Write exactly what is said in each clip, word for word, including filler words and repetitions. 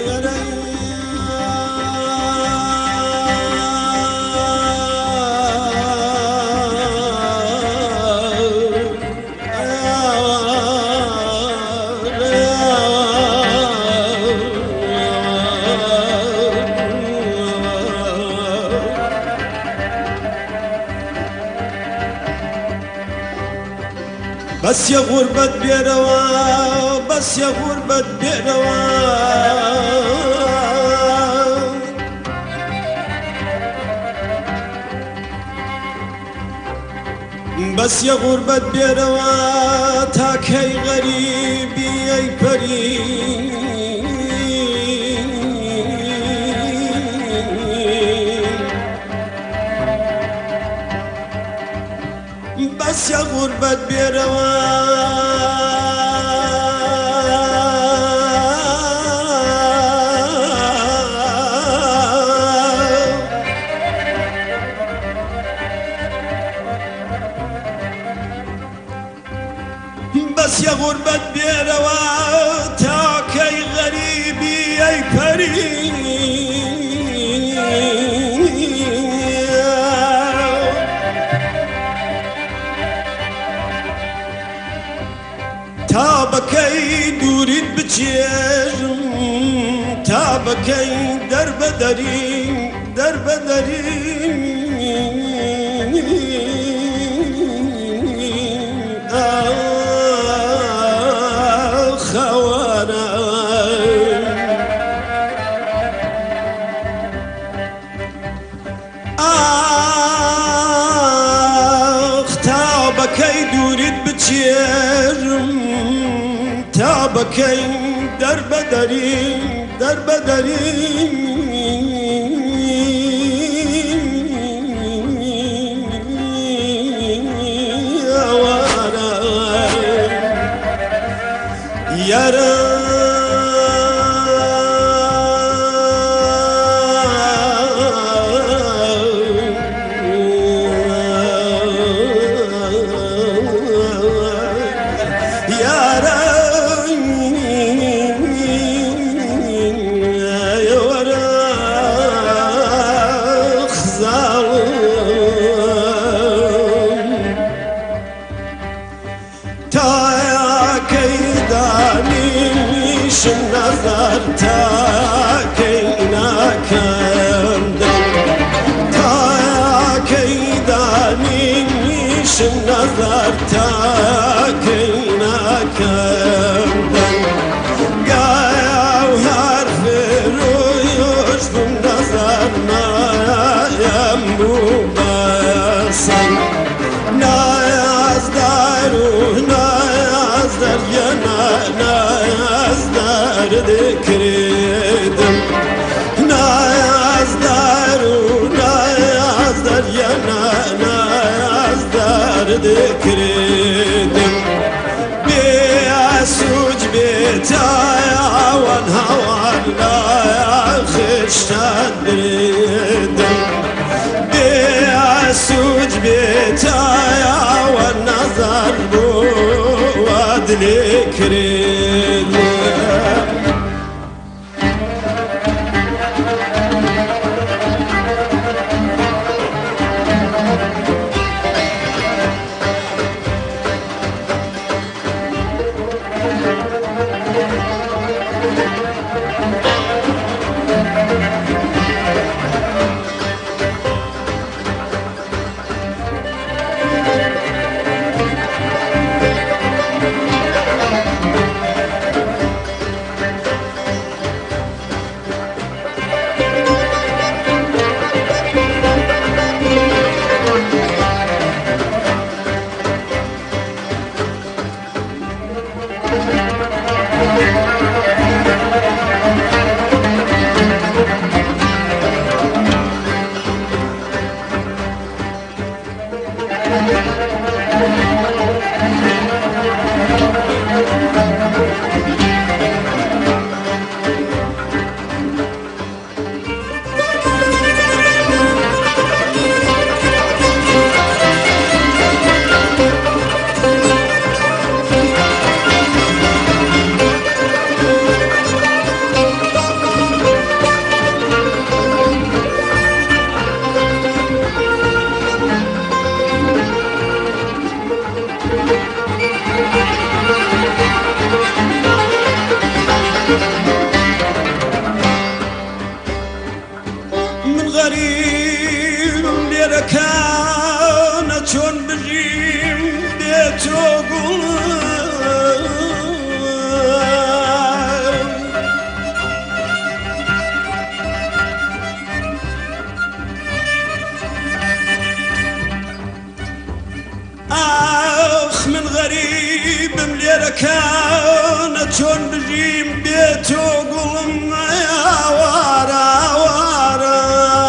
بس يا غربة بيروا بس يا غربة بيروا بس يا غربة بيروا تاكي غريبي اي بري بس يا غربة بيروا بس يا غربة بيروا تاكي غريبي اي بري تابكي دوري بچيرم تابكي درب دري درب دري خوانا آخ تابكي دوري بچيرم تابكي درب دري درب دري وانا يرى النظر تاكينا كمدن تاكيداني مش النظر تاكينا كمدن قايا وهرف رويوش بالنظر ما يمو بصن نايز دارو نايز دار ينا نايز دار ذكردم نايز دارو نايز دار ينا نايز دار ذكردم بيسوج بيتايا والهوان لا يخشتان بردم بيسوج بيتايا والنظر بود لكردم كان چون بجیم بیتو گل آخ من غريب مليرة كان چون بجیم بیتو گلم يا وارا وارا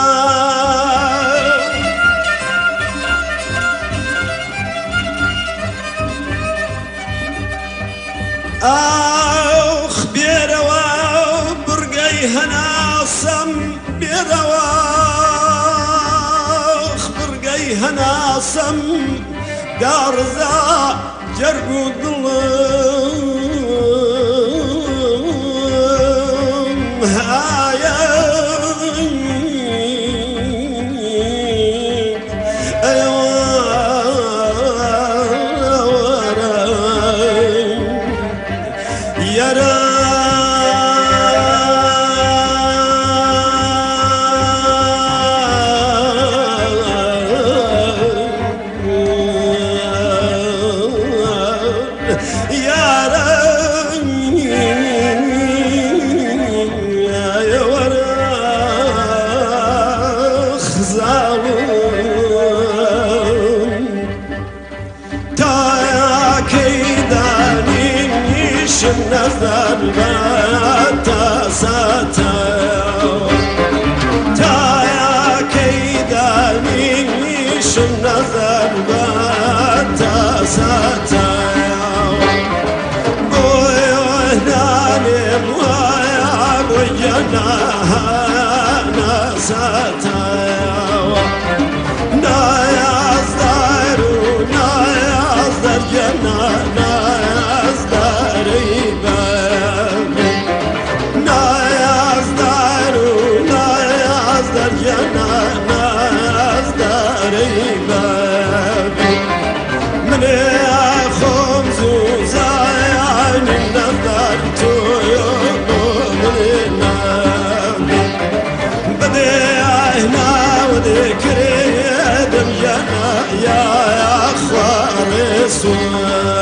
آخ بيروا برقي هناصم بيروا آخ برقي هناصم دارزا جرقو ظلم هايا يرى نظر باتا ساتا تایا کیدانی شم نظر باتا ساتا بوی نالم ویا بوی نانا ساتا نایاز دارو نایاز در جنا نایاز داری من أخم زوزان النظر تيوم النبي بدي هنا وذكري دم يا يا أخوار سوى